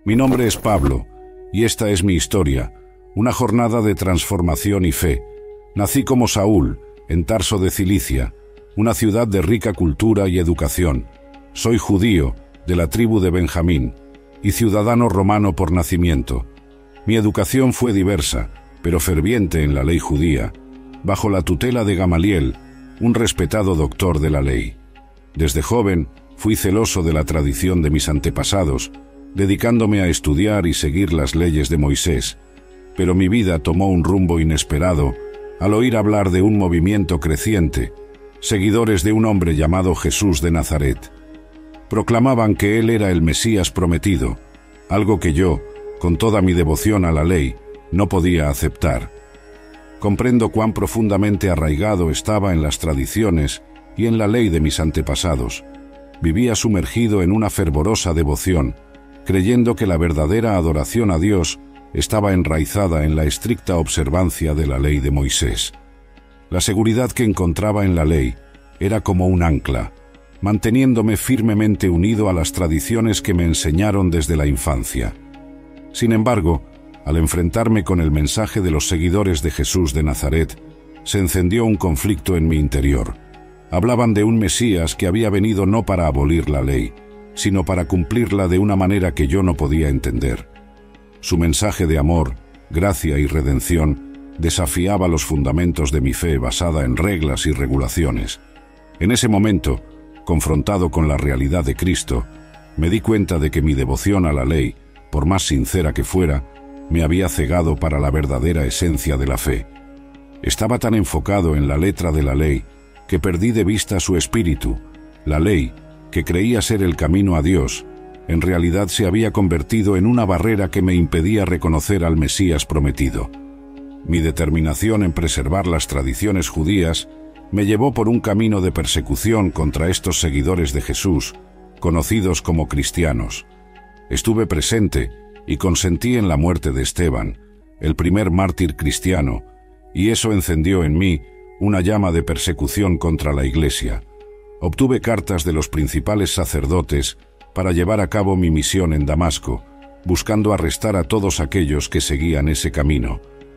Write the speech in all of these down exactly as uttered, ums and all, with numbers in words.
Mi nombre es Pablo, y esta es mi historia, una jornada de transformación y fe. Nací como Saúl, en Tarso de Cilicia, una ciudad de rica cultura y educación. Soy judío, de la tribu de Benjamín, y ciudadano romano por nacimiento. Mi educación fue diversa, pero ferviente en la ley judía, bajo la tutela de Gamaliel, un respetado doctor de la ley. Desde joven, fui celoso de la tradición de mis antepasados, dedicándome a estudiar y seguir las leyes de Moisés, pero mi vida tomó un rumbo inesperado al oír hablar de un movimiento creciente, seguidores de un hombre llamado Jesús de Nazaret. Proclamaban que él era el Mesías prometido, algo que yo, con toda mi devoción a la ley, no podía aceptar. Comprendo cuán profundamente arraigado estaba en las tradiciones y en la ley de mis antepasados. Vivía sumergido en una fervorosa devoción, creyendo que la verdadera adoración a Dios estaba enraizada en la estricta observancia de la ley de Moisés. La seguridad que encontraba en la ley era como un ancla, manteniéndome firmemente unido a las tradiciones que me enseñaron desde la infancia. Sin embargo, al enfrentarme con el mensaje de los seguidores de Jesús de Nazaret, se encendió un conflicto en mi interior. Hablaban de un Mesías que había venido no para abolir la ley, sino para cumplirla de una manera que yo no podía entender. Su mensaje de amor, gracia y redención desafiaba los fundamentos de mi fe basada en reglas y regulaciones. En ese momento, confrontado con la realidad de Cristo, me di cuenta de que mi devoción a la ley, por más sincera que fuera, me había cegado para la verdadera esencia de la fe. Estaba tan enfocado en la letra de la ley que perdí de vista su espíritu. La ley, que creía ser el camino a Dios, en realidad se había convertido en una barrera que me impedía reconocer al Mesías prometido. Mi determinación en preservar las tradiciones judías me llevó por un camino de persecución contra estos seguidores de Jesús, conocidos como cristianos. Estuve presente y consentí en la muerte de Esteban, el primer mártir cristiano, y eso encendió en mí una llama de persecución contra la Iglesia. Obtuve cartas de los principales sacerdotes para llevar a cabo mi misión en Damasco, buscando arrestar a todos aquellos que seguían ese camino.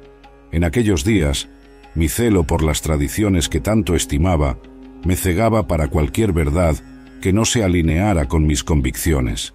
En aquellos días, mi celo por las tradiciones que tanto estimaba me cegaba para cualquier verdad que no se alineara con mis convicciones.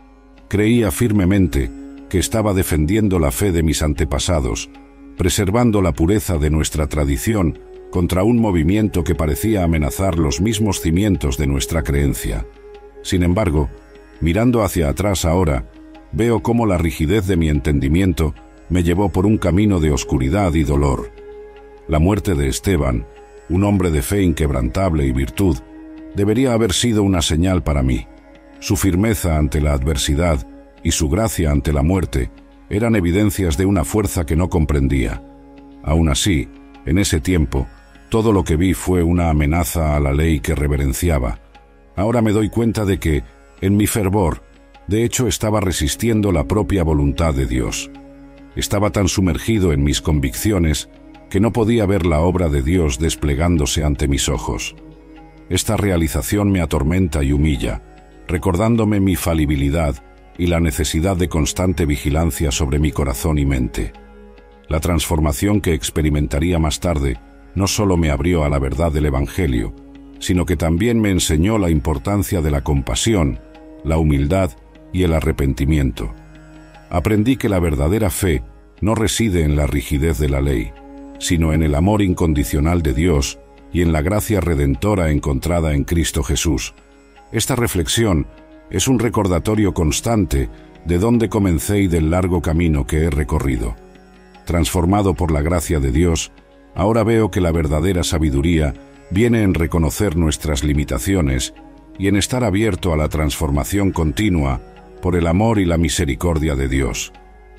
Creía firmemente que estaba defendiendo la fe de mis antepasados, preservando la pureza de nuestra tradición contra un movimiento que parecía amenazar los mismos cimientos de nuestra creencia. Sin embargo, mirando hacia atrás ahora, veo cómo la rigidez de mi entendimiento me llevó por un camino de oscuridad y dolor. La muerte de Esteban, un hombre de fe inquebrantable y virtud, debería haber sido una señal para mí. Su firmeza ante la adversidad y su gracia ante la muerte eran evidencias de una fuerza que no comprendía. Aún así, en ese tiempo, todo lo que vi fue una amenaza a la ley que reverenciaba. Ahora me doy cuenta de que, en mi fervor, de hecho estaba resistiendo la propia voluntad de Dios. Estaba tan sumergido en mis convicciones que no podía ver la obra de Dios desplegándose ante mis ojos. Esta realización me atormenta y humilla, recordándome mi falibilidad y la necesidad de constante vigilancia sobre mi corazón y mente. La transformación que experimentaría más tarde no solo me abrió a la verdad del Evangelio, sino que también me enseñó la importancia de la compasión, la humildad y el arrepentimiento. Aprendí que la verdadera fe no reside en la rigidez de la ley, sino en el amor incondicional de Dios y en la gracia redentora encontrada en Cristo Jesús. Esta reflexión es un recordatorio constante de dónde comencé y del largo camino que he recorrido. Transformado por la gracia de Dios, ahora veo que la verdadera sabiduría viene en reconocer nuestras limitaciones y en estar abierto a la transformación continua por el amor y la misericordia de Dios.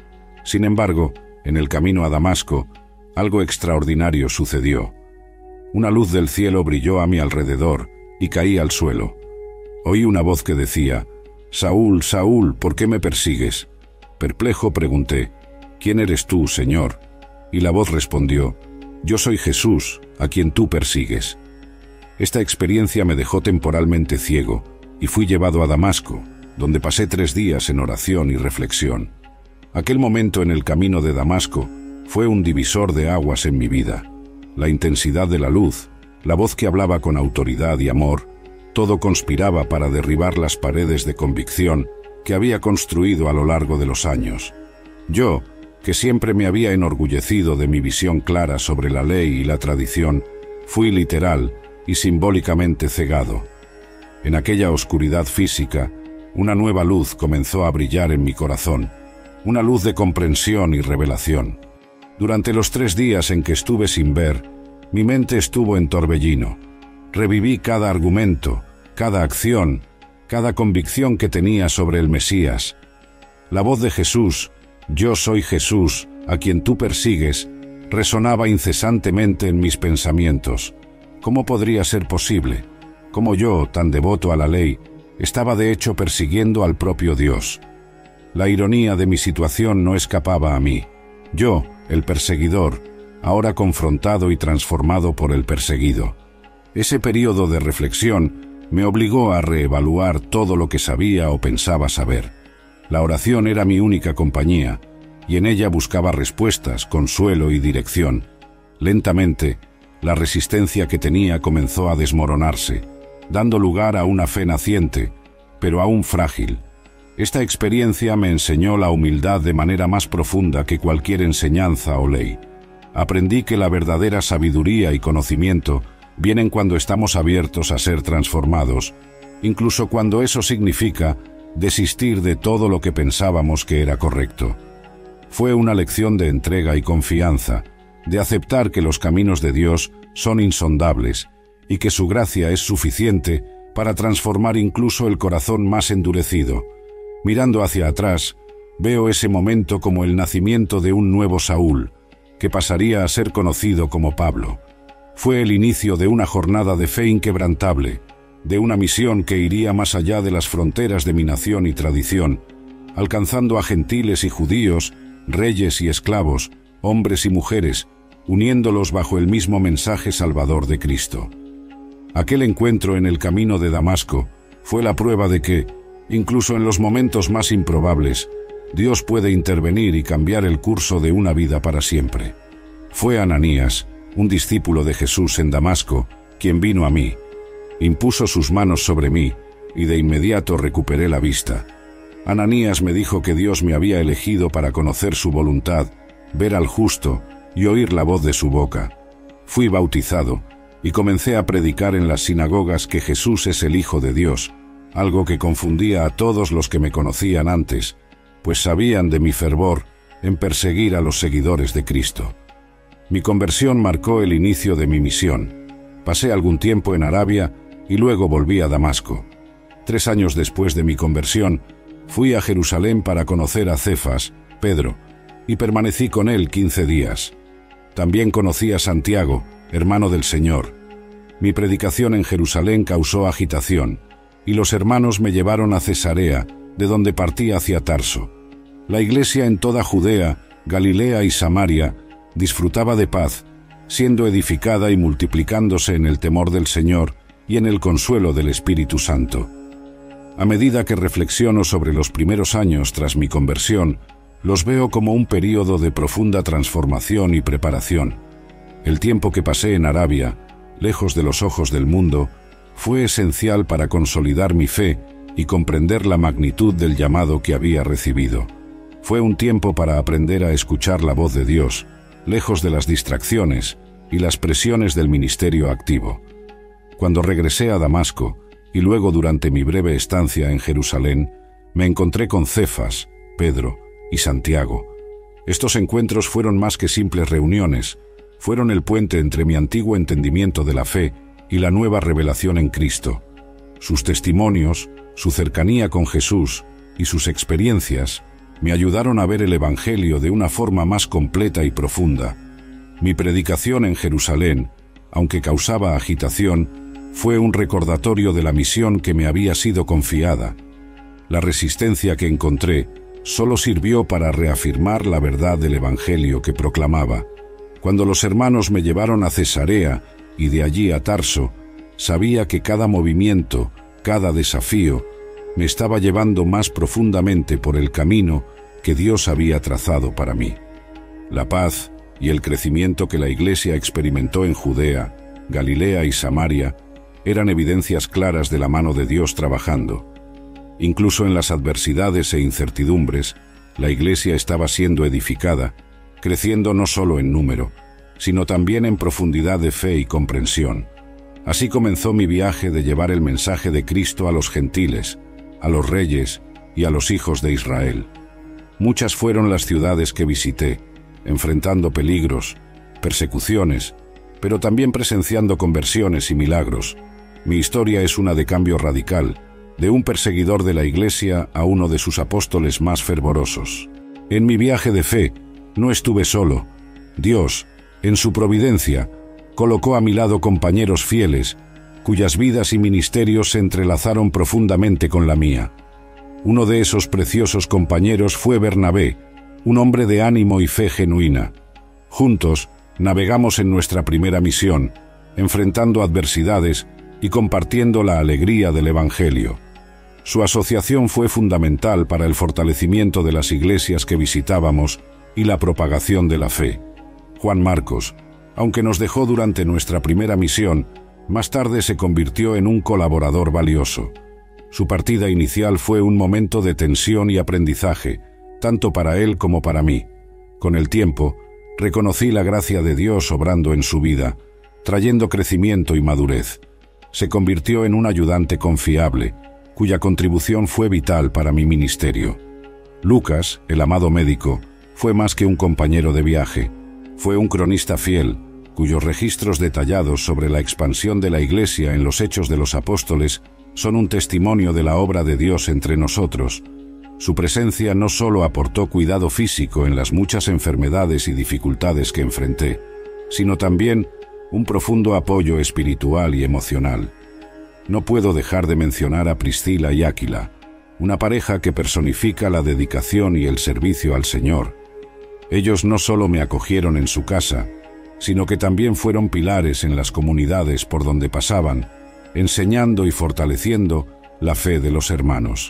Sin embargo, en el camino a Damasco, algo extraordinario sucedió. Una luz del cielo brilló a mi alrededor y caí al suelo. Oí una voz que decía: «Saúl, Saúl, ¿por qué me persigues?». Perplejo pregunté: «¿Quién eres tú, Señor?». Y la voz respondió: «Yo soy Jesús, a quien tú persigues». Esta experiencia me dejó temporalmente ciego y fui llevado a Damasco, donde pasé tres días en oración y reflexión. Aquel momento en el camino de Damasco fue un divisor de aguas en mi vida. La intensidad de la luz, la voz que hablaba con autoridad y amor, todo conspiraba para derribar las paredes de convicción que había construido a lo largo de los años. Yo, que siempre me había enorgullecido de mi visión clara sobre la ley y la tradición, fui literal y simbólicamente cegado. En aquella oscuridad física, una nueva luz comenzó a brillar en mi corazón, una luz de comprensión y revelación. Durante los tres días en que estuve sin ver, mi mente estuvo en torbellino. Reviví cada argumento, cada acción, cada convicción que tenía sobre el Mesías. La voz de Jesús, «Yo soy Jesús, a quien tú persigues», resonaba incesantemente en mis pensamientos. ¿Cómo podría ser posible? ¿Cómo yo, tan devoto a la ley, estaba de hecho persiguiendo al propio Dios? La ironía de mi situación no escapaba a mí. Yo, el perseguidor, ahora confrontado y transformado por el perseguido. Ese período de reflexión me obligó a reevaluar todo lo que sabía o pensaba saber. La oración era mi única compañía, y en ella buscaba respuestas, consuelo y dirección. Lentamente, la resistencia que tenía comenzó a desmoronarse, dando lugar a una fe naciente, pero aún frágil. Esta experiencia me enseñó la humildad de manera más profunda que cualquier enseñanza o ley. Aprendí que la verdadera sabiduría y conocimiento vienen cuando estamos abiertos a ser transformados, incluso cuando eso significa desistir de todo lo que pensábamos que era correcto. Fue una lección de entrega y confianza, de aceptar que los caminos de Dios son insondables y que su gracia es suficiente para transformar incluso el corazón más endurecido. Mirando hacia atrás, veo ese momento como el nacimiento de un nuevo Saúl, que pasaría a ser conocido como Pablo. Fue el inicio de una jornada de fe inquebrantable, de una misión que iría más allá de las fronteras de mi nación y tradición, alcanzando a gentiles y judíos, reyes y esclavos, hombres y mujeres, uniéndolos bajo el mismo mensaje salvador de Cristo. Aquel encuentro en el camino de Damasco fue la prueba de que, incluso en los momentos más improbables, Dios puede intervenir y cambiar el curso de una vida para siempre. Fue Ananías, un discípulo de Jesús en Damasco, quien vino a mí, impuso sus manos sobre mí, y de inmediato recuperé la vista. Ananías me dijo que Dios me había elegido para conocer su voluntad, ver al justo y oír la voz de su boca. Fui bautizado y comencé a predicar en las sinagogas que Jesús es el Hijo de Dios, algo que confundía a todos los que me conocían antes, pues sabían de mi fervor en perseguir a los seguidores de Cristo. Mi conversión marcó el inicio de mi misión. Pasé algún tiempo en Arabia y luego volví a Damasco. Tres años después de mi conversión, fui a Jerusalén para conocer a Cefas, Pedro, y permanecí con él quince días. También conocí a Santiago, hermano del Señor. Mi predicación en Jerusalén causó agitación, y los hermanos me llevaron a Cesarea, de donde partí hacia Tarso. La iglesia en toda Judea, Galilea y Samaria disfrutaba de paz, siendo edificada y multiplicándose en el temor del Señor y en el consuelo del Espíritu Santo. A medida que reflexiono sobre los primeros años tras mi conversión, los veo como un período de profunda transformación y preparación. El tiempo que pasé en Arabia, lejos de los ojos del mundo, fue esencial para consolidar mi fe y comprender la magnitud del llamado que había recibido. Fue un tiempo para aprender a escuchar la voz de Dios, lejos de las distracciones y las presiones del ministerio activo. Cuando regresé a Damasco, y luego durante mi breve estancia en Jerusalén, me encontré con Cefas, Pedro y Santiago. Estos encuentros fueron más que simples reuniones, fueron el puente entre mi antiguo entendimiento de la fe y la nueva revelación en Cristo. Sus testimonios, su cercanía con Jesús y sus experiencias me ayudaron a ver el Evangelio de una forma más completa y profunda. Mi predicación en Jerusalén, aunque causaba agitación, fue un recordatorio de la misión que me había sido confiada. La resistencia que encontré solo sirvió para reafirmar la verdad del Evangelio que proclamaba. Cuando los hermanos me llevaron a Cesarea y de allí a Tarso, sabía que cada movimiento, cada desafío, me estaba llevando más profundamente por el camino que Dios había trazado para mí. La paz y el crecimiento que la Iglesia experimentó en Judea, Galilea y Samaria eran evidencias claras de la mano de Dios trabajando. Incluso en las adversidades e incertidumbres, la Iglesia estaba siendo edificada, creciendo no solo en número, sino también en profundidad de fe y comprensión. Así comenzó mi viaje de llevar el mensaje de Cristo a los gentiles, a los reyes y a los hijos de Israel. Muchas fueron las ciudades que visité, enfrentando peligros, persecuciones, pero también presenciando conversiones y milagros. Mi historia es una de cambio radical, de un perseguidor de la Iglesia a uno de sus apóstoles más fervorosos. En mi viaje de fe, no estuve solo. Dios, en su providencia, colocó a mi lado compañeros fieles, cuyas vidas y ministerios se entrelazaron profundamente con la mía. Uno de esos preciosos compañeros fue Bernabé, un hombre de ánimo y fe genuina. Juntos, navegamos en nuestra primera misión, enfrentando adversidades y compartiendo la alegría del Evangelio. Su asociación fue fundamental para el fortalecimiento de las iglesias que visitábamos y la propagación de la fe. Juan Marcos, aunque nos dejó durante nuestra primera misión, más tarde se convirtió en un colaborador valioso. Su partida inicial fue un momento de tensión y aprendizaje, tanto para él como para mí. Con el tiempo, reconocí la gracia de Dios obrando en su vida, trayendo crecimiento y madurez. Se convirtió en un ayudante confiable, cuya contribución fue vital para mi ministerio. Lucas, el amado médico, fue más que un compañero de viaje. Fue un cronista fiel, cuyos registros detallados sobre la expansión de la Iglesia en los Hechos de los Apóstoles son un testimonio de la obra de Dios entre nosotros. Su presencia no solo aportó cuidado físico en las muchas enfermedades y dificultades que enfrenté, sino también un profundo apoyo espiritual y emocional. No puedo dejar de mencionar a Priscila y Áquila, una pareja que personifica la dedicación y el servicio al Señor. Ellos no solo me acogieron en su casa, sino que también fueron pilares en las comunidades por donde pasaban, enseñando y fortaleciendo la fe de los hermanos.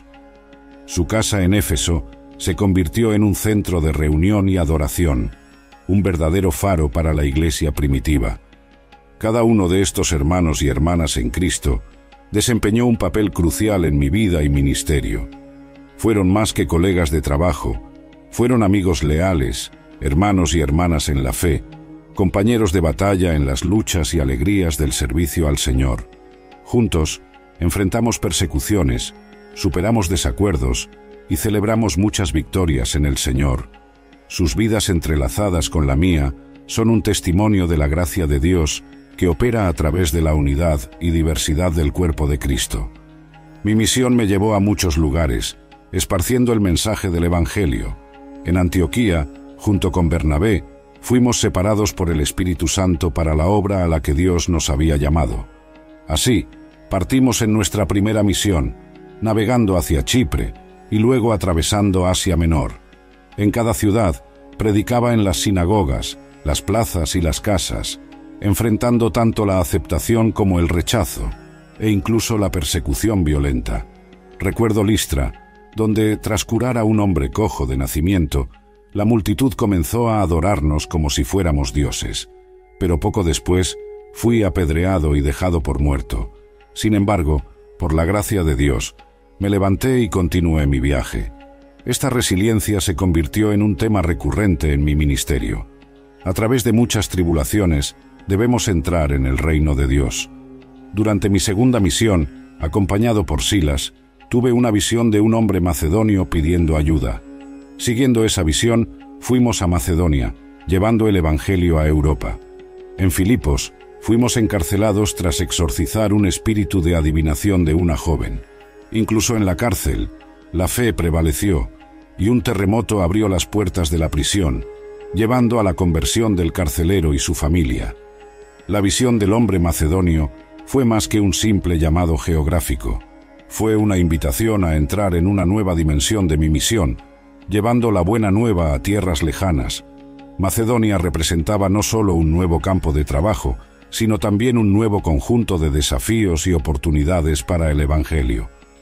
Su casa en Éfeso se convirtió en un centro de reunión y adoración, un verdadero faro para la iglesia primitiva. Cada uno de estos hermanos y hermanas en Cristo desempeñó un papel crucial en mi vida y ministerio. Fueron más que colegas de trabajo, fueron amigos leales, hermanos y hermanas en la fe, compañeros de batalla en las luchas y alegrías del servicio al Señor. Juntos, enfrentamos persecuciones, superamos desacuerdos y celebramos muchas victorias en el Señor. Sus vidas entrelazadas con la mía son un testimonio de la gracia de Dios que opera a través de la unidad y diversidad del cuerpo de Cristo. Mi misión me llevó a muchos lugares, esparciendo el mensaje del Evangelio. En Antioquía, junto con Bernabé, fuimos separados por el Espíritu Santo para la obra a la que Dios nos había llamado. Así, partimos en nuestra primera misión, navegando hacia Chipre y luego atravesando Asia Menor. En cada ciudad, predicaba en las sinagogas, las plazas y las casas, enfrentando tanto la aceptación como el rechazo, e incluso la persecución violenta. Recuerdo Listra, donde, tras curar a un hombre cojo de nacimiento, la multitud comenzó a adorarnos como si fuéramos dioses. Pero poco después, fui apedreado y dejado por muerto. Sin embargo, por la gracia de Dios, me levanté y continué mi viaje. Esta resiliencia se convirtió en un tema recurrente en mi ministerio. A través de muchas tribulaciones, debemos entrar en el reino de Dios. Durante mi segunda misión, acompañado por Silas, tuve una visión de un hombre macedonio pidiendo ayuda. Siguiendo esa visión, fuimos a Macedonia, llevando el Evangelio a Europa. En Filipos, fuimos encarcelados tras exorcizar un espíritu de adivinación de una joven. Incluso en la cárcel, la fe prevaleció, y un terremoto abrió las puertas de la prisión, llevando a la conversión del carcelero y su familia. La visión del hombre macedonio fue más que un simple llamado geográfico. Fue una invitación a entrar en una nueva dimensión de mi misión, llevando la buena nueva a tierras lejanas. Macedonia representaba no solo un nuevo campo de trabajo, sino también un nuevo conjunto de desafíos y oportunidades para el Evangelio.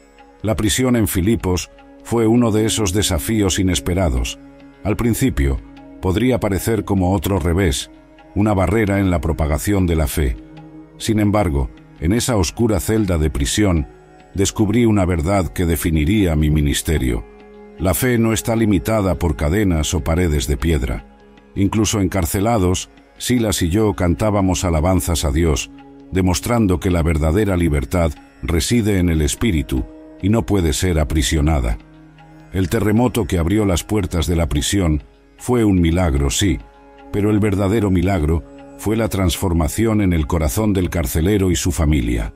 La prisión en Filipos fue uno de esos desafíos inesperados. Al principio, podría parecer como otro revés, una barrera en la propagación de la fe. Sin embargo, en esa oscura celda de prisión, descubrí una verdad que definiría mi ministerio. La fe no está limitada por cadenas o paredes de piedra. Incluso encarcelados, Silas y yo cantábamos alabanzas a Dios, demostrando que la verdadera libertad reside en el espíritu y no puede ser aprisionada. El terremoto que abrió las puertas de la prisión fue un milagro, sí, pero el verdadero milagro fue la transformación en el corazón del carcelero y su familia.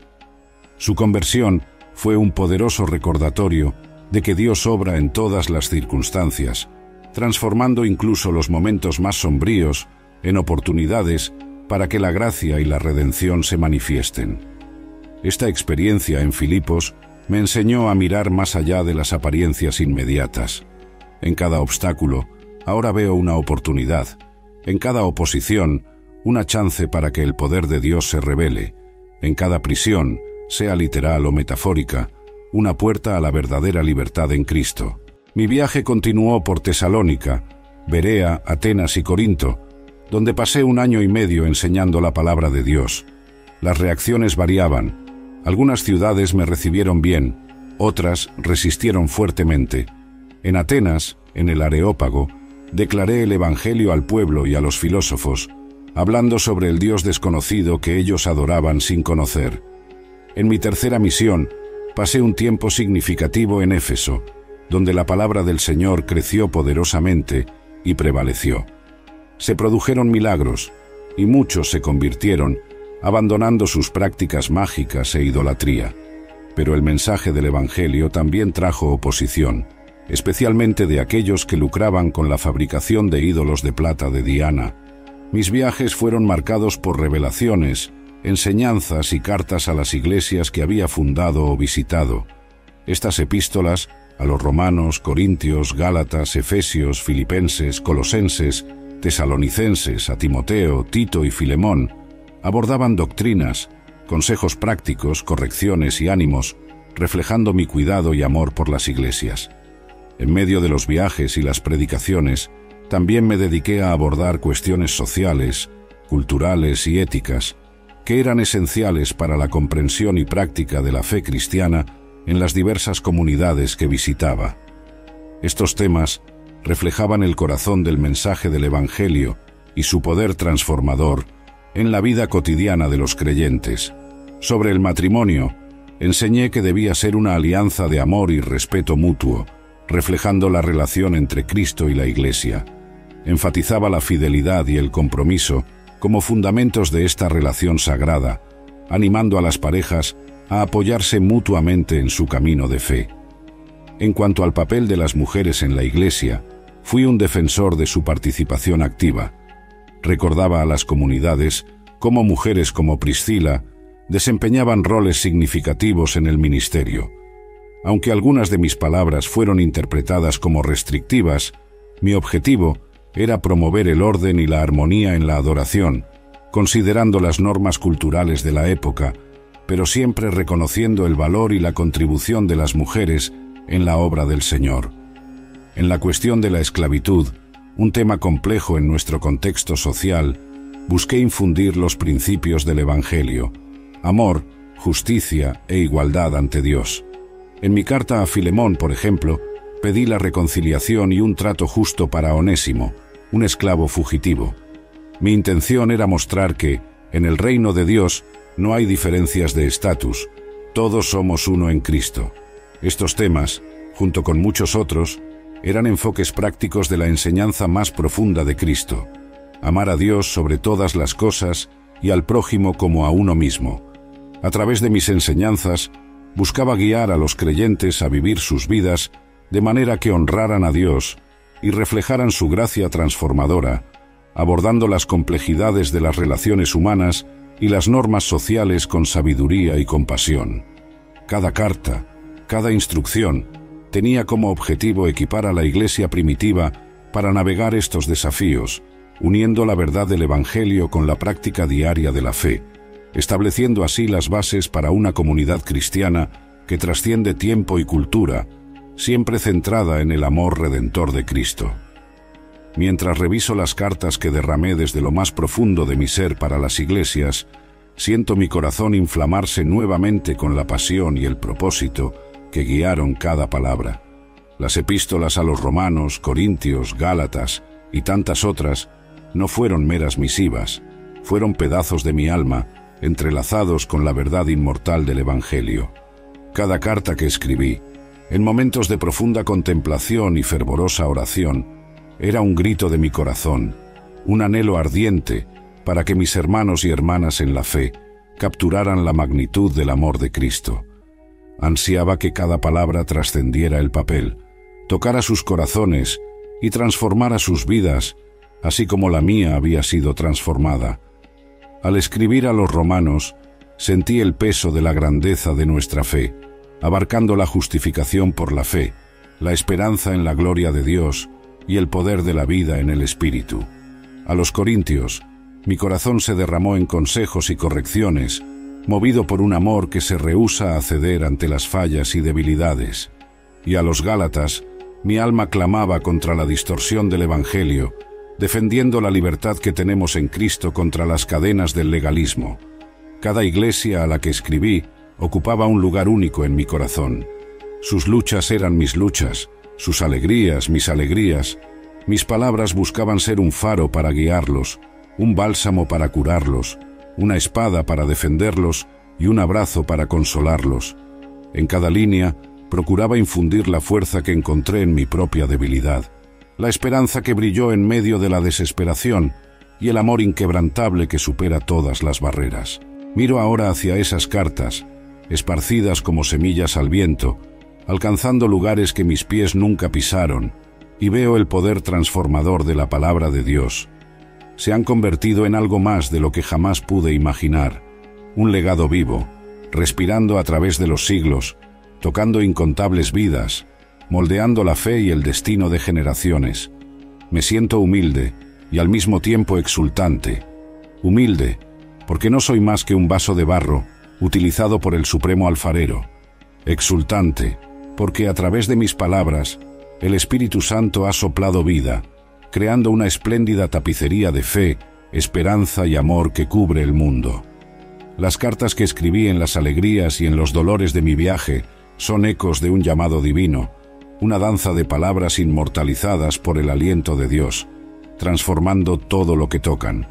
Su conversión fue un poderoso recordatorio de que Dios obra en todas las circunstancias, transformando incluso los momentos más sombríos en oportunidades para que la gracia y la redención se manifiesten. Esta experiencia en Filipos me enseñó a mirar más allá de las apariencias inmediatas. En cada obstáculo, ahora veo una oportunidad. En cada oposición, una chance para que el poder de Dios se revele. En cada prisión, sea literal o metafórica, una puerta a la verdadera libertad en Cristo. Mi viaje continuó por Tesalónica, Berea, Atenas y Corinto, donde pasé un año y medio enseñando la palabra de Dios. Las reacciones variaban. Algunas ciudades me recibieron bien, otras resistieron fuertemente. En Atenas, en el Areópago, declaré el Evangelio al pueblo y a los filósofos, hablando sobre el Dios desconocido que ellos adoraban sin conocer. En mi tercera misión, pasé un tiempo significativo en Éfeso, donde la palabra del Señor creció poderosamente y prevaleció. Se produjeron milagros, y muchos se convirtieron, abandonando sus prácticas mágicas e idolatría. Pero el mensaje del Evangelio también trajo oposición, especialmente de aquellos que lucraban con la fabricación de ídolos de plata de Diana. Mis viajes fueron marcados por revelaciones, enseñanzas y cartas a las iglesias que había fundado o visitado. Estas epístolas, a los romanos, corintios, gálatas, efesios, filipenses, colosenses, tesalonicenses, a Timoteo, Tito y Filemón, abordaban doctrinas, consejos prácticos, correcciones y ánimos, reflejando mi cuidado y amor por las iglesias. En medio de los viajes y las predicaciones, también me dediqué a abordar cuestiones sociales, culturales y éticas, que eran esenciales para la comprensión y práctica de la fe cristiana en las diversas comunidades que visitaba. Estos temas reflejaban el corazón del mensaje del Evangelio y su poder transformador en la vida cotidiana de los creyentes. Sobre el matrimonio, enseñé que debía ser una alianza de amor y respeto mutuo, reflejando la relación entre Cristo y la Iglesia. Enfatizaba la fidelidad y el compromiso como fundamentos de esta relación sagrada, animando a las parejas a apoyarse mutuamente en su camino de fe. En cuanto al papel de las mujeres en la Iglesia, fui un defensor de su participación activa. Recordaba a las comunidades cómo mujeres como Priscila desempeñaban roles significativos en el ministerio. Aunque algunas de mis palabras fueron interpretadas como restrictivas, mi objetivo era promover el orden y la armonía en la adoración, considerando las normas culturales de la época, pero siempre reconociendo el valor y la contribución de las mujeres en la obra del Señor. En la cuestión de la esclavitud, un tema complejo en nuestro contexto social, busqué infundir los principios del Evangelio: amor, justicia e igualdad ante Dios. En mi carta a Filemón, por ejemplo, pedí la reconciliación y un trato justo para Onésimo, un esclavo fugitivo. Mi intención era mostrar que, en el reino de Dios, no hay diferencias de estatus, todos somos uno en Cristo. Estos temas, junto con muchos otros, eran enfoques prácticos de la enseñanza más profunda de Cristo: amar a Dios sobre todas las cosas y al prójimo como a uno mismo. A través de mis enseñanzas, buscaba guiar a los creyentes a vivir sus vidas de manera que honraran a Dios y reflejaran su gracia transformadora, abordando las complejidades de las relaciones humanas y las normas sociales con sabiduría y compasión. Cada carta, cada instrucción, tenía como objetivo equipar a la Iglesia primitiva para navegar estos desafíos, uniendo la verdad del Evangelio con la práctica diaria de la fe, estableciendo así las bases para una comunidad cristiana que trasciende tiempo y cultura, siempre centrada en el amor redentor de Cristo. Mientras reviso las cartas que derramé desde lo más profundo de mi ser para las iglesias, siento mi corazón inflamarse nuevamente con la pasión y el propósito que guiaron cada palabra. Las epístolas a los romanos, corintios, gálatas y tantas otras no fueron meras misivas, fueron pedazos de mi alma entrelazados con la verdad inmortal del Evangelio. Cada carta que escribí, en momentos de profunda contemplación y fervorosa oración, era un grito de mi corazón, un anhelo ardiente para que mis hermanos y hermanas en la fe capturaran la magnitud del amor de Cristo. Ansiaba que cada palabra trascendiera el papel, tocara sus corazones y transformara sus vidas, así como la mía había sido transformada. Al escribir a los romanos, sentí el peso de la grandeza de nuestra fe, abarcando la justificación por la fe, la esperanza en la gloria de Dios y el poder de la vida en el Espíritu. A los corintios, mi corazón se derramó en consejos y correcciones, movido por un amor que se rehúsa a ceder ante las fallas y debilidades. Y a los gálatas, mi alma clamaba contra la distorsión del Evangelio, defendiendo la libertad que tenemos en Cristo contra las cadenas del legalismo. Cada iglesia a la que escribí ocupaba un lugar único en mi corazón. Sus luchas eran mis luchas, sus alegrías mis alegrías. Mis palabras buscaban ser un faro para guiarlos, un bálsamo para curarlos, una espada para defenderlos y un abrazo para consolarlos. En cada línea procuraba infundir la fuerza que encontré en mi propia debilidad, la esperanza que brilló en medio de la desesperación y el amor inquebrantable que supera todas las barreras. Miro ahora hacia esas cartas, esparcidas como semillas al viento, alcanzando lugares que mis pies nunca pisaron, y veo el poder transformador de la palabra de Dios. Se han convertido en algo más de lo que jamás pude imaginar, un legado vivo, respirando a través de los siglos, tocando incontables vidas, moldeando la fe y el destino de generaciones. Me siento humilde y al mismo tiempo exultante. Humilde, porque no soy más que un vaso de barro, utilizado por el Supremo Alfarero. Exultante, porque a través de mis palabras, el Espíritu Santo ha soplado vida, creando una espléndida tapicería de fe, esperanza y amor que cubre el mundo. Las cartas que escribí en las alegrías y en los dolores de mi viaje son ecos de un llamado divino, una danza de palabras inmortalizadas por el aliento de Dios, transformando todo lo que tocan.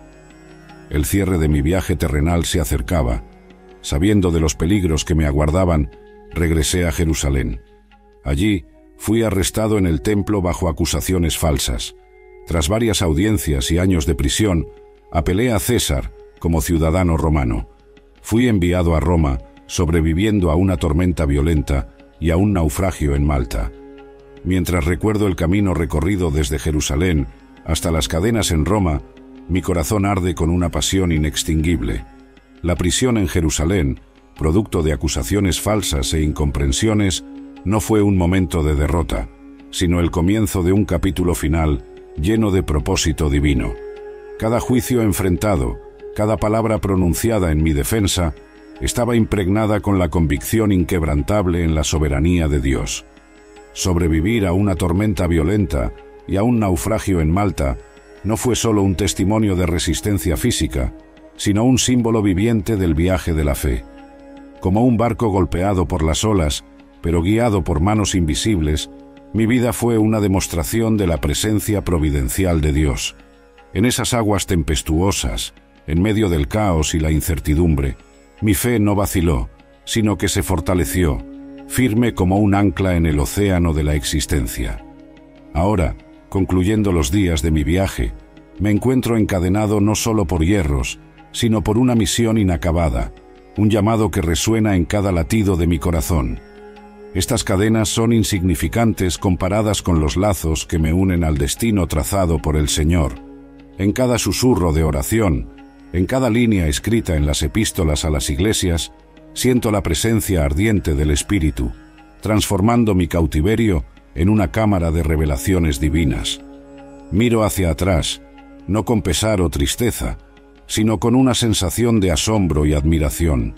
El cierre de mi viaje terrenal se acercaba. Sabiendo de los peligros que me aguardaban, regresé a Jerusalén. Allí fui arrestado en el templo bajo acusaciones falsas. Tras varias audiencias y años de prisión, apelé a César como ciudadano romano. Fui enviado a Roma, sobreviviendo a una tormenta violenta y a un naufragio en Malta. Mientras recuerdo el camino recorrido desde Jerusalén hasta las cadenas en Roma, mi corazón arde con una pasión inextinguible. La prisión en Jerusalén, producto de acusaciones falsas e incomprensiones, no fue un momento de derrota, sino el comienzo de un capítulo final lleno de propósito divino. Cada juicio enfrentado, cada palabra pronunciada en mi defensa, estaba impregnada con la convicción inquebrantable en la soberanía de Dios. Sobrevivir a una tormenta violenta y a un naufragio en Malta no fue solo un testimonio de resistencia física, sino un símbolo viviente del viaje de la fe. Como un barco golpeado por las olas, pero guiado por manos invisibles, mi vida fue una demostración de la presencia providencial de Dios. En esas aguas tempestuosas, en medio del caos y la incertidumbre, mi fe no vaciló, sino que se fortaleció, firme como un ancla en el océano de la existencia. Ahora, concluyendo los días de mi viaje, me encuentro encadenado no solo por hierros, sino por una misión inacabada, un llamado que resuena en cada latido de mi corazón. Estas cadenas son insignificantes comparadas con los lazos que me unen al destino trazado por el Señor. En cada susurro de oración, en cada línea escrita en las epístolas a las iglesias, siento la presencia ardiente del Espíritu, transformando mi cautiverio en una cámara de revelaciones divinas. Miro hacia atrás, no con pesar o tristeza, sino con una sensación de asombro y admiración.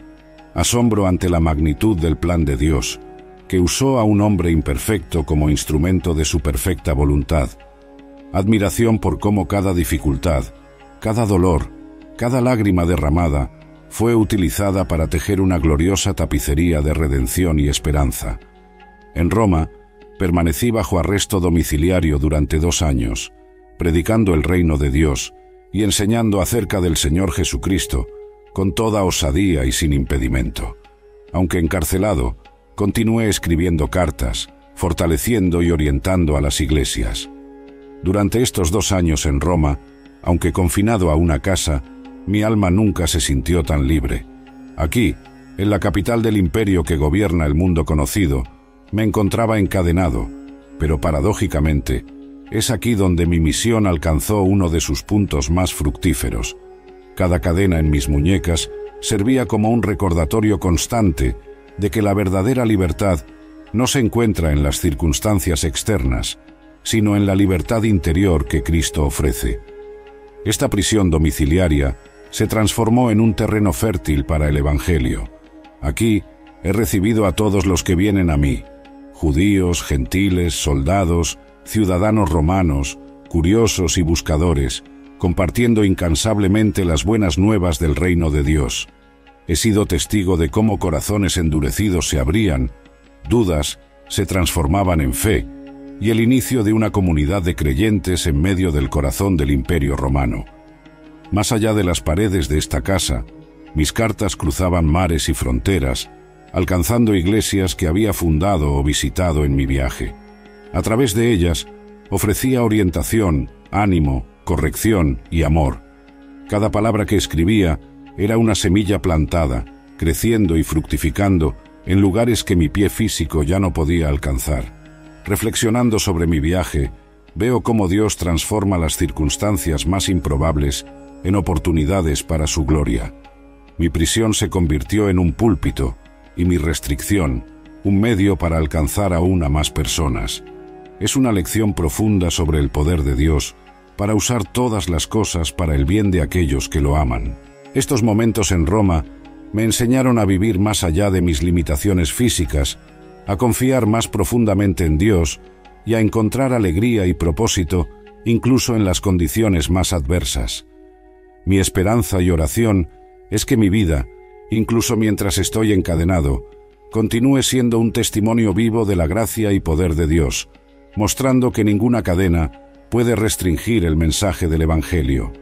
asombro ante la magnitud del plan de Dios, que usó a un hombre imperfecto como instrumento de su perfecta voluntad, admiración por cómo cada dificultad, cada dolor, cada lágrima derramada fue utilizada para tejer una gloriosa tapicería de redención y esperanza. En Roma, permanecí bajo arresto domiciliario durante dos años, predicando el reino de Dios y enseñando acerca del Señor Jesucristo, con toda osadía y sin impedimento. Aunque encarcelado, continué escribiendo cartas, fortaleciendo y orientando a las iglesias. Durante estos dos años en Roma, aunque confinado a una casa, mi alma nunca se sintió tan libre. Aquí, en la capital del imperio que gobierna el mundo conocido, me encontraba encadenado, pero paradójicamente, es aquí donde mi misión alcanzó uno de sus puntos más fructíferos. Cada cadena en mis muñecas servía como un recordatorio constante de que la verdadera libertad no se encuentra en las circunstancias externas, sino en la libertad interior que Cristo ofrece. Esta prisión domiciliaria se transformó en un terreno fértil para el Evangelio. Aquí he recibido a todos los que vienen a mí, judíos, gentiles, soldados, ciudadanos romanos, curiosos y buscadores, compartiendo incansablemente las buenas nuevas del reino de Dios. He sido testigo de cómo corazones endurecidos se abrían, dudas se transformaban en fe, y el inicio de una comunidad de creyentes en medio del corazón del Imperio Romano. Más allá de las paredes de esta casa, mis cartas cruzaban mares y fronteras, alcanzando iglesias que había fundado o visitado en mi viaje. A través de ellas, ofrecía orientación, ánimo, corrección y amor. Cada palabra que escribía era una semilla plantada, creciendo y fructificando en lugares que mi pie físico ya no podía alcanzar. Reflexionando sobre mi viaje, veo cómo Dios transforma las circunstancias más improbables en oportunidades para su gloria. Mi prisión se convirtió en un púlpito y mi restricción, un medio para alcanzar aún a más personas. Es una lección profunda sobre el poder de Dios para usar todas las cosas para el bien de aquellos que lo aman. Estos momentos en Roma me enseñaron a vivir más allá de mis limitaciones físicas, a confiar más profundamente en Dios y a encontrar alegría y propósito incluso en las condiciones más adversas. Mi esperanza y oración es que mi vida, incluso mientras estoy encadenado, continúe siendo un testimonio vivo de la gracia y poder de Dios, mostrando que ninguna cadena puede restringir el mensaje del Evangelio.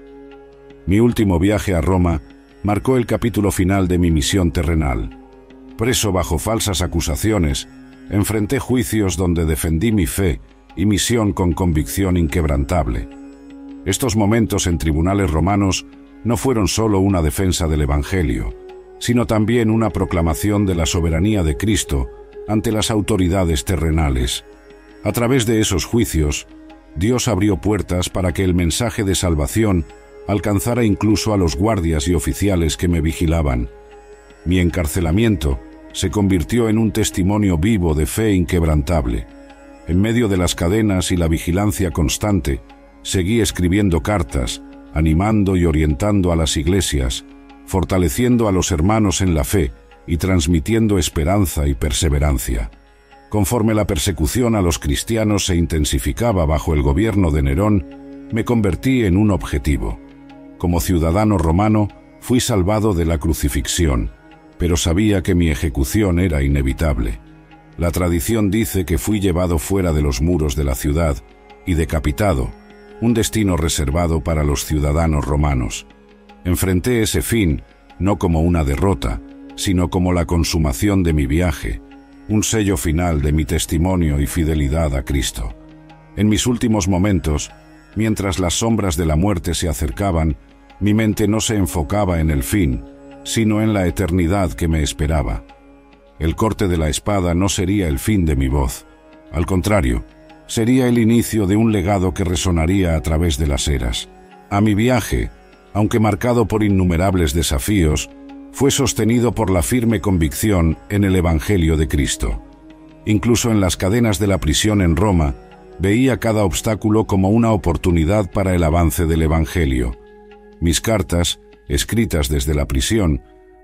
Mi último viaje a Roma marcó el capítulo final de mi misión terrenal. Preso bajo falsas acusaciones, enfrenté juicios donde defendí mi fe y misión con convicción inquebrantable. Estos momentos en tribunales romanos no fueron solo una defensa del Evangelio, sino también una proclamación de la soberanía de Cristo ante las autoridades terrenales. A través de esos juicios, Dios abrió puertas para que el mensaje de salvación alcanzara incluso a los guardias y oficiales que me vigilaban. Mi encarcelamiento se convirtió en un testimonio vivo de fe inquebrantable. En medio de las cadenas y la vigilancia constante, seguí escribiendo cartas, animando y orientando a las iglesias, fortaleciendo a los hermanos en la fe y transmitiendo esperanza y perseverancia. Conforme la persecución a los cristianos se intensificaba bajo el gobierno de Nerón, me convertí en un objetivo. Como ciudadano romano, fui salvado de la crucifixión, pero sabía que mi ejecución era inevitable. La tradición dice que fui llevado fuera de los muros de la ciudad y decapitado, un destino reservado para los ciudadanos romanos. Enfrenté ese fin no como una derrota, sino como la consumación de mi viaje, un sello final de mi testimonio y fidelidad a Cristo. En mis últimos momentos, mientras las sombras de la muerte se acercaban, mi mente no se enfocaba en el fin, sino en la eternidad que me esperaba. El corte de la espada no sería el fin de mi voz. Al contrario, sería el inicio de un legado que resonaría a través de las eras. A mi viaje, aunque marcado por innumerables desafíos, fue sostenido por la firme convicción en el Evangelio de Cristo. Incluso en las cadenas de la prisión en Roma, veía cada obstáculo como una oportunidad para el avance del Evangelio. Mis cartas, escritas desde la prisión,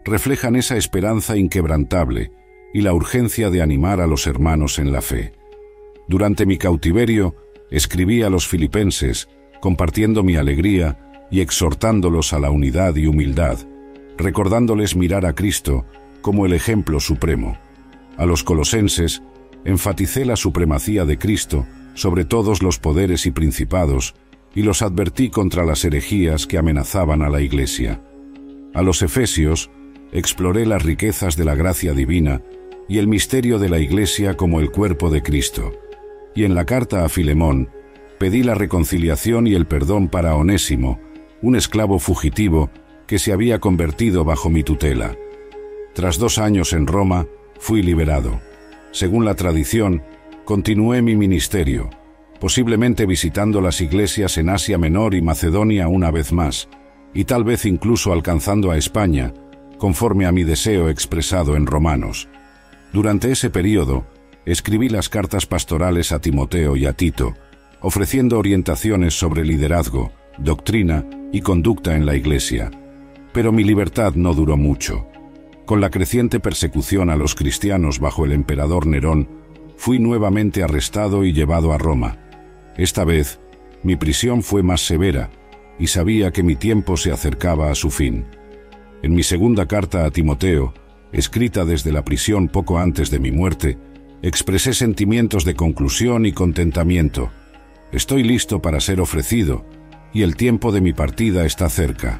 reflejan esa esperanza inquebrantable y la urgencia de animar a los hermanos en la fe. Durante mi cautiverio, escribí a los filipenses, compartiendo mi alegría y exhortándolos a la unidad y humildad, recordándoles mirar a Cristo como el ejemplo supremo. A los colosenses, enfaticé la supremacía de Cristo sobre todos los poderes y principados y los advertí contra las herejías que amenazaban a la Iglesia. A los efesios, exploré las riquezas de la gracia divina y el misterio de la Iglesia como el cuerpo de Cristo. Y en la carta a Filemón, pedí la reconciliación y el perdón para Onésimo, un esclavo fugitivo que se había convertido bajo mi tutela. Tras dos años en Roma, fui liberado. Según la tradición, continué mi ministerio, posiblemente visitando las iglesias en Asia Menor y Macedonia una vez más, y tal vez incluso alcanzando a España, conforme a mi deseo expresado en Romanos. Durante ese período, escribí las cartas pastorales a Timoteo y a Tito, ofreciendo orientaciones sobre liderazgo, doctrina y conducta en la Iglesia. Pero mi libertad no duró mucho. Con la creciente persecución a los cristianos bajo el emperador Nerón, fui nuevamente arrestado y llevado a Roma. Esta vez, mi prisión fue más severa, y sabía que mi tiempo se acercaba a su fin. En mi segunda carta a Timoteo, escrita desde la prisión poco antes de mi muerte, expresé sentimientos de conclusión y contentamiento. Estoy listo para ser ofrecido, y el tiempo de mi partida está cerca.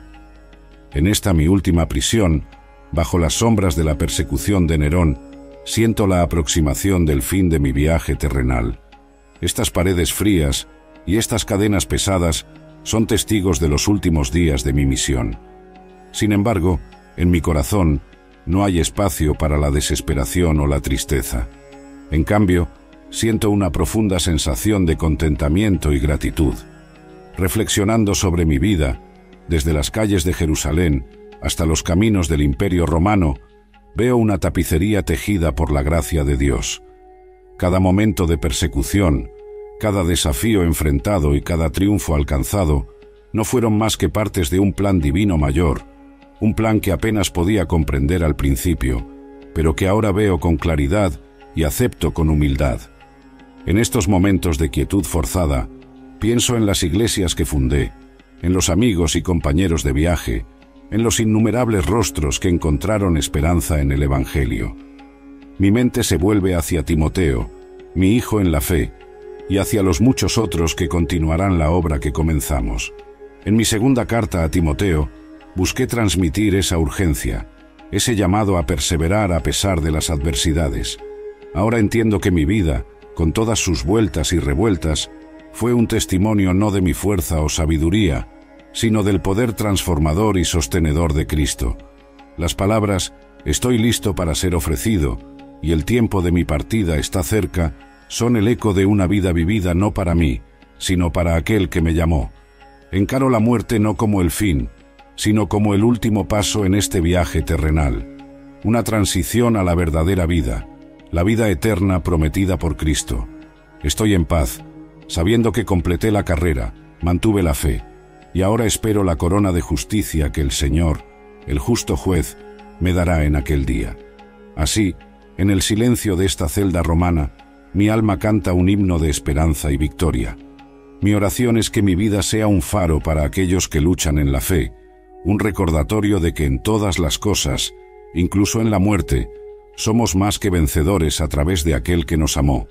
En esta mi última prisión, bajo las sombras de la persecución de Nerón, siento la aproximación del fin de mi viaje terrenal. Estas paredes frías y estas cadenas pesadas son testigos de los últimos días de mi misión. Sin embargo, en mi corazón no hay espacio para la desesperación o la tristeza. En cambio, siento una profunda sensación de contentamiento y gratitud. Reflexionando sobre mi vida, desde las calles de Jerusalén hasta los caminos del Imperio Romano, veo una tapicería tejida por la gracia de Dios. Cada momento de persecución, cada desafío enfrentado y cada triunfo alcanzado no fueron más que partes de un plan divino mayor, un plan que apenas podía comprender al principio, pero que ahora veo con claridad y acepto con humildad. En estos momentos de quietud forzada, pienso en las iglesias que fundé, en los amigos y compañeros de viaje, en los innumerables rostros que encontraron esperanza en el Evangelio. Mi mente se vuelve hacia Timoteo, mi hijo en la fe, y hacia los muchos otros que continuarán la obra que comenzamos. En mi segunda carta a Timoteo, busqué transmitir esa urgencia, ese llamado a perseverar a pesar de las adversidades. Ahora entiendo que mi vida, con todas sus vueltas y revueltas, fue un testimonio no de mi fuerza o sabiduría, sino del poder transformador y sostenedor de Cristo. Las palabras «estoy listo para ser ofrecido» y «el tiempo de mi partida está cerca» son el eco de una vida vivida no para mí, sino para aquel que me llamó. Encaro la muerte no como el fin, sino como el último paso en este viaje terrenal, una transición a la verdadera vida, la vida eterna prometida por Cristo. Estoy en paz, sabiendo que completé la carrera, mantuve la fe, y ahora espero la corona de justicia que el Señor, el justo juez, me dará en aquel día. Así, en el silencio de esta celda romana, mi alma canta un himno de esperanza y victoria. Mi oración es que mi vida sea un faro para aquellos que luchan en la fe, un recordatorio de que en todas las cosas, incluso en la muerte, somos más que vencedores a través de aquel que nos amó.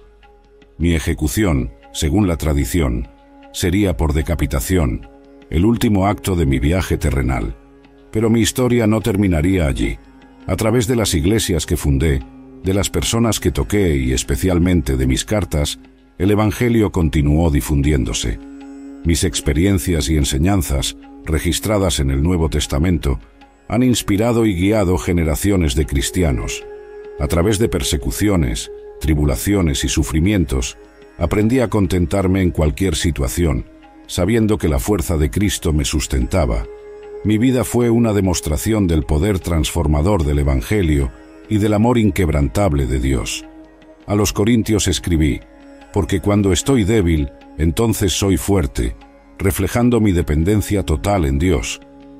Mi ejecución, según la tradición, sería por decapitación, el último acto de mi viaje terrenal. Pero mi historia no terminaría allí. A través de las iglesias que fundé, de las personas que toqué y especialmente de mis cartas, el Evangelio continuó difundiéndose. Mis experiencias y enseñanzas, registradas en el Nuevo Testamento, han inspirado y guiado generaciones de cristianos. A través de persecuciones, tribulaciones y sufrimientos, aprendí a contentarme en cualquier situación, sabiendo que la fuerza de Cristo me sustentaba. Mi vida fue una demostración del poder transformador del Evangelio y del amor inquebrantable de Dios. A los Corintios escribí, porque cuando estoy débil, entonces soy fuerte, reflejando mi dependencia total en Dios,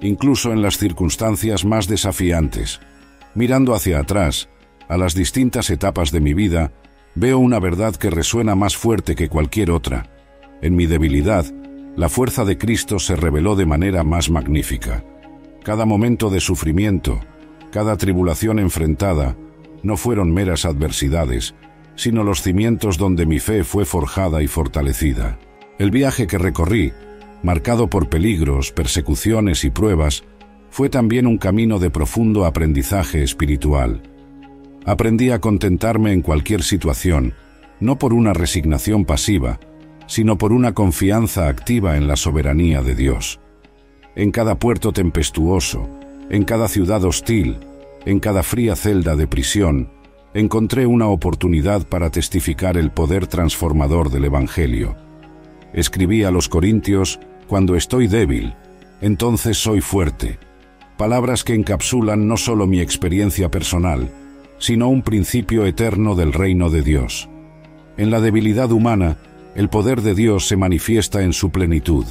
incluso en las circunstancias más desafiantes. Mirando hacia atrás, a las distintas etapas de mi vida, veo una verdad que resuena más fuerte que cualquier otra. En mi debilidad, la fuerza de Cristo se reveló de manera más magnífica. Cada momento de sufrimiento, cada tribulación enfrentada, no fueron meras adversidades, sino los cimientos donde mi fe fue forjada y fortalecida. El viaje que recorrí, marcado por peligros, persecuciones y pruebas, fue también un camino de profundo aprendizaje espiritual. Aprendí a contentarme en cualquier situación, no por una resignación pasiva, sino por una confianza activa en la soberanía de Dios. En cada puerto tempestuoso, en cada ciudad hostil, en cada fría celda de prisión, encontré una oportunidad para testificar el poder transformador del Evangelio. Escribí a los Corintios: cuando estoy débil, entonces soy fuerte. Palabras que encapsulan no solo mi experiencia personal, sino un principio eterno del reino de Dios. En la debilidad humana, el poder de Dios se manifiesta en su plenitud.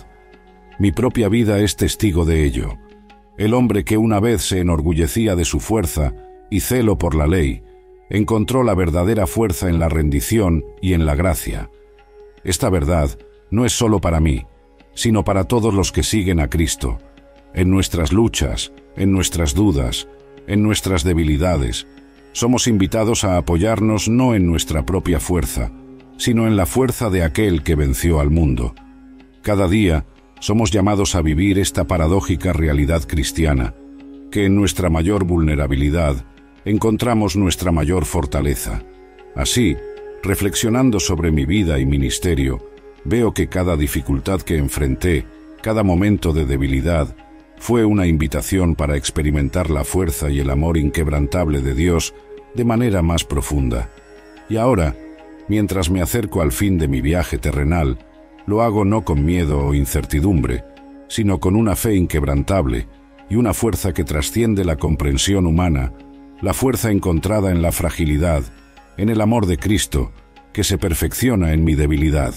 Mi propia vida es testigo de ello. El hombre que una vez se enorgullecía de su fuerza y celo por la ley, encontró la verdadera fuerza en la rendición y en la gracia. Esta verdad no es solo para mí, sino para todos los que siguen a Cristo. En nuestras luchas, en nuestras dudas, en nuestras debilidades, somos invitados a apoyarnos no en nuestra propia fuerza, sino en la fuerza de aquel que venció al mundo. Cada día somos llamados a vivir esta paradójica realidad cristiana, que en nuestra mayor vulnerabilidad encontramos nuestra mayor fortaleza. Así, reflexionando sobre mi vida y ministerio, veo que cada dificultad que enfrenté, cada momento de debilidad, fue una invitación para experimentar la fuerza y el amor inquebrantable de Dios de manera más profunda. Y ahora, mientras me acerco al fin de mi viaje terrenal, lo hago no con miedo o incertidumbre, sino con una fe inquebrantable y una fuerza que trasciende la comprensión humana, la fuerza encontrada en la fragilidad, en el amor de Cristo, que se perfecciona en mi debilidad.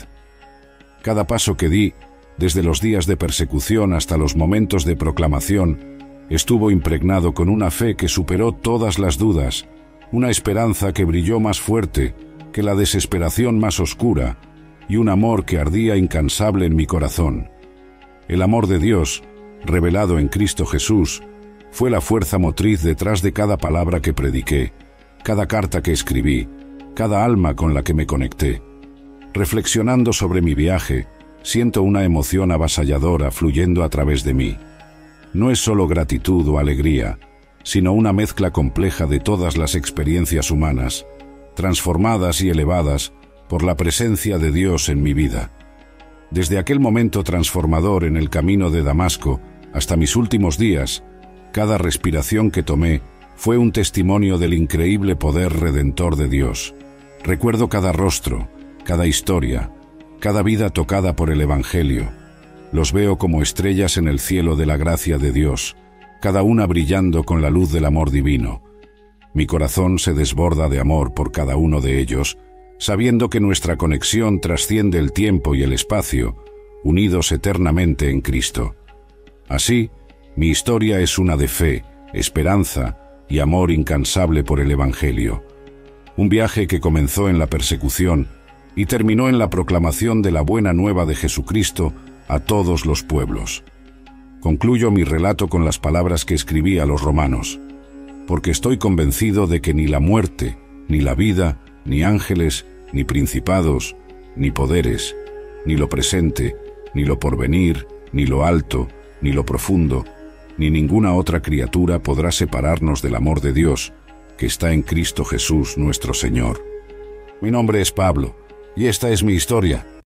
Cada paso que di, desde los días de persecución hasta los momentos de proclamación, estuvo impregnado con una fe que superó todas las dudas, una esperanza que brilló más fuerte que la desesperación más oscura, y un amor que ardía incansable en mi corazón. El amor de Dios, revelado en Cristo Jesús, fue la fuerza motriz detrás de cada palabra que prediqué, cada carta que escribí, cada alma con la que me conecté. Reflexionando sobre mi viaje, siento una emoción avasalladora fluyendo a través de mí. No es solo gratitud o alegría, sino una mezcla compleja de todas las experiencias humanas, transformadas y elevadas por la presencia de Dios en mi vida. Desde aquel momento transformador en el camino de Damasco hasta mis últimos días, cada respiración que tomé fue un testimonio del increíble poder redentor de Dios. Recuerdo cada rostro, cada historia, cada vida tocada por el Evangelio. Los veo como estrellas en el cielo de la gracia de Dios, cada una brillando con la luz del amor divino. Mi corazón se desborda de amor por cada uno de ellos, sabiendo que nuestra conexión trasciende el tiempo y el espacio, unidos eternamente en Cristo. Así, mi historia es una de fe, esperanza y amor incansable por el Evangelio. Un viaje que comenzó en la persecución y terminó en la proclamación de la buena nueva de Jesucristo a todos los pueblos. Concluyo mi relato con las palabras que escribí a los romanos: porque estoy convencido de que ni la muerte, ni la vida, ni ángeles, ni principados, ni poderes, ni lo presente, ni lo porvenir, ni lo alto, ni lo profundo, ni ninguna otra criatura podrá separarnos del amor de Dios, que está en Cristo Jesús nuestro Señor. Mi nombre es Pablo, y esta es mi historia.